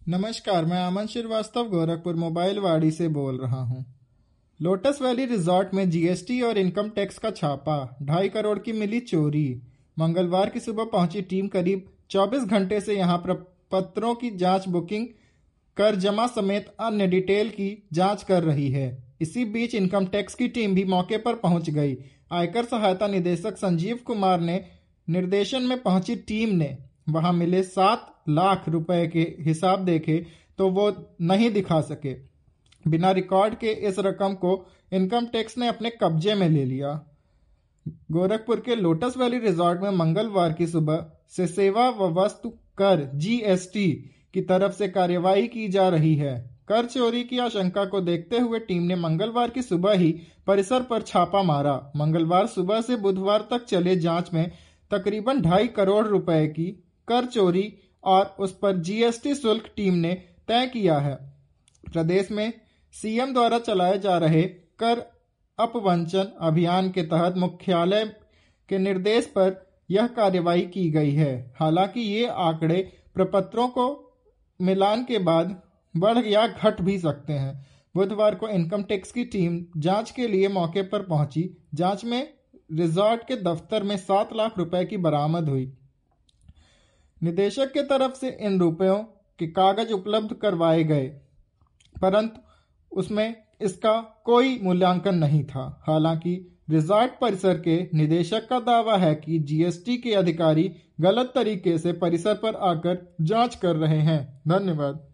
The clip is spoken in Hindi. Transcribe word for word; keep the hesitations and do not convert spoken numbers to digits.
नमस्कार, मैं अमन श्रीवास्तव गोरखपुर मोबाइल वाड़ी से बोल रहा हूँ। लोटस वैली रिजॉर्ट में जीएसटी और इनकम टैक्स का छापा, ढाई करोड़ की मिली चोरी। मंगलवार की सुबह पहुंची टीम करीब चौबीस घंटे से यहां प्रपत्रों की जांच, बुकिंग, कर जमा समेत अन्य डिटेल की जांच कर रही है। इसी बीच इनकम टैक्स की टीम भी मौके पर पहुंच गई। आयकर सहायता निदेशक संजीव कुमार ने निर्देशन में पहुंची टीम ने वहां मिले सात लाख रुपए के हिसाब देखे तो वो नहीं दिखा सके। बिना रिकॉर्ड के इस रकम को इनकम टैक्स ने अपने कब्जे में ले लिया। गोरखपुर के लोटस वैली रिजॉर्ट में मंगलवार की सुबह से सेवा व वस्तु कर जीएसटी की तरफ से कार्यवाही की जा रही है। कर चोरी की आशंका को देखते हुए टीम ने मंगलवार की सुबह ही परिसर पर छापा मारा। मंगलवार सुबह से बुधवार तक चले जांच में तकरीबन ढाई करोड़ रुपए की कर चोरी और उस पर जीएसटी शुल्क टीम ने तय किया है। प्रदेश में सीएम द्वारा चलाए जा रहे कर अपवंचन अभियान के तहत मुख्यालय के निर्देश पर यह कार्यवाही की गई है। हालांकि ये आंकड़े प्रपत्रों को मिलान के बाद बढ़ या घट भी सकते हैं। बुधवार को इनकम टैक्स की टीम जांच के लिए मौके पर पहुंची। जांच में रिजॉर्ट के दफ्तर में सात लाख रुपए की बरामद हुई। निदेशक के तरफ से इन रुपयों के कागज उपलब्ध करवाए गए, परंतु उसमें इसका कोई मूल्यांकन नहीं था। हालांकि रिजॉर्ट परिसर के निदेशक का दावा है कि जीएसटी के अधिकारी गलत तरीके से परिसर पर आकर जांच कर रहे हैं। धन्यवाद।